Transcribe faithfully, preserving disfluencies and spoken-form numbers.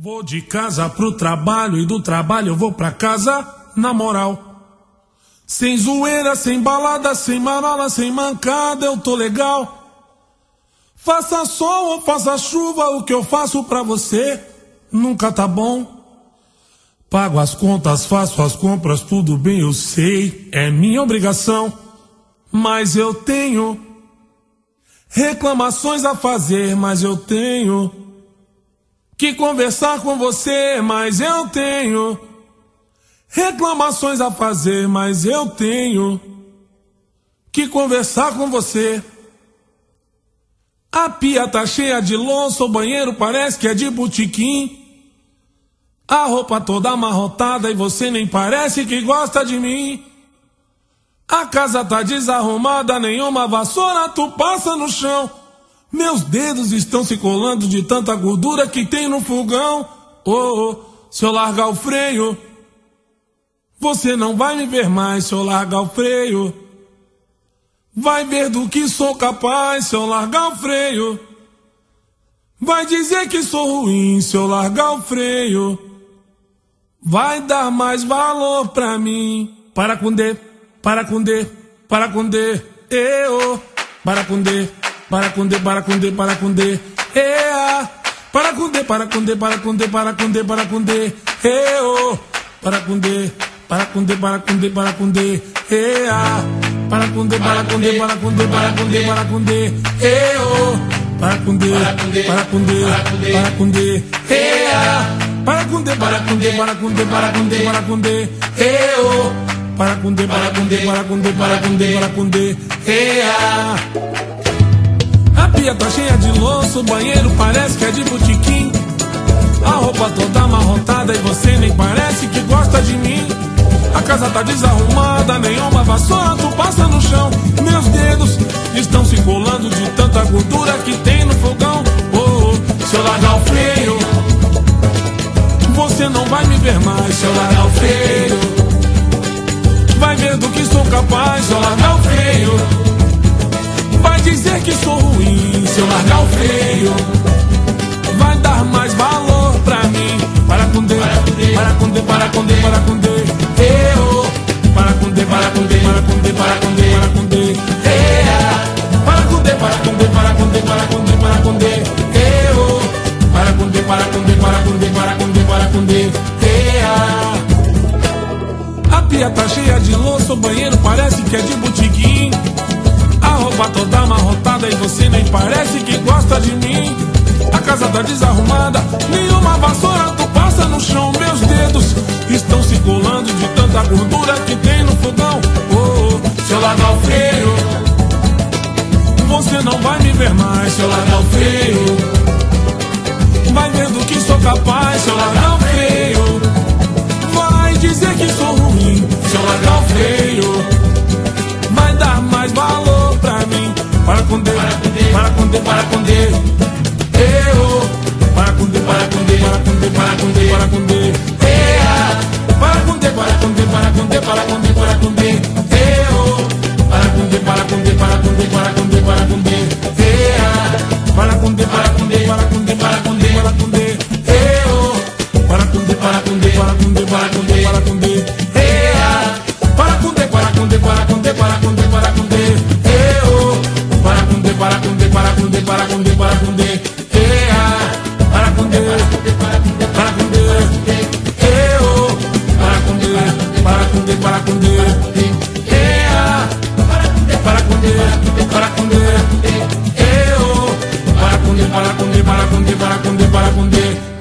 Vou de casa pro trabalho e do trabalho eu vou pra casa na moral. Sem zoeira, sem balada, sem marola, sem mancada, eu tô legal. Faça sol ou faça chuva, o que eu faço pra você nunca tá bom. Pago as contas, faço as compras, tudo bem, eu sei, é minha obrigação. Mas eu tenho reclamações a fazer, mas eu tenho que conversar com você, mas eu tenho reclamações a fazer, mas eu tenho que conversar com você. A pia tá cheia de louça, o banheiro parece que é de botequim. A roupa toda amarrotada e você nem parece que gosta de mim. A casa tá desarrumada, nenhuma vassoura tu passa no chão. Meus dedos estão se colando de tanta gordura que tem no fogão. Oh, oh, se eu largar o freio, você não vai me ver mais. Se eu largar o freio, vai ver do que sou capaz. Se eu largar o freio, vai dizer que sou ruim. Se eu largar o freio, vai dar mais valor pra mim. Para com D, para com D, para com D, eu. Para com D, para com D, para com D, para com D, ea. Para com D, para com D, para com D, para com D, para com D, eu. Para com D, para com D, para com D, para com D, ea. Para com D, para com D, para com D, para com D, para com D, eu. Para com D, para com D, para com D, ea. Para com D, para com D, para com D, para com D, para com D, eu. Para com D, para com D, para com D, para com D, para com D, ea. A pia tá cheia de louça, o banheiro parece que é de botequim. A roupa toda amarrotada e você nem parece que gosta de mim. A casa tá desarrumada, nenhuma vassoura tu passa no chão. Meus dedos estão se colando de tanta gordura que tem no fogão. Oh, oh, se eu largar o freio, você não vai me ver mais. Se eu largar o freio, vai ver do que sou capaz. Se eu largar o freio, vai dizer que sou ruim. Se eu largar o freio, vai dar mais valor pra mim. Para com D, para com D, para com D, para com D, eu. Para com D, para com D, para com D, para com D, para com D, ea. Para com D, para com D, para com D, para com D, para com D, eu. Para com D, para com D, para com D, para com D, para com D, ea. A pia tá cheia de louça, o banheiro parece que é de botequim. A roupa toda amarrotada e você nem parece que gosta de mim. A casa tá desarrumada, nenhuma vassoura tu passa no chão. Meus dedos estão se colando de tanta gordura que tem no fogão. Oh, oh, se eu largar o freio, você não vai me ver mais. Se eu largar o freio, vai ver do que sou capaz. Se eu largar o freio, vai dizer que sou ruim. Se eu largar o freio, vai dar mais valor pra mim. Para com D, para com D, para com D, eu. Para com D, para com D, para com D, para com D, para com D, ea. Para com D, para com D, para com D, para com D, para com D, eu. Para com D, para com D, para com D, para com D, para com D, ea. Para com D, para com D, para com D, para com D, para com D, eu. Para com D, para com D, para com D, para com D, para com D, ea. Para com D, para com D, para com D, para com D, para com D, eu. Para com D, para com D, para com D, para com D, para com D, ea. Para com D, para com D, para com D, eu. Para com D, para com D, para com D, ea. Para com D, para com D, eu. Para com D, para com D, para com D, para com D, para com D.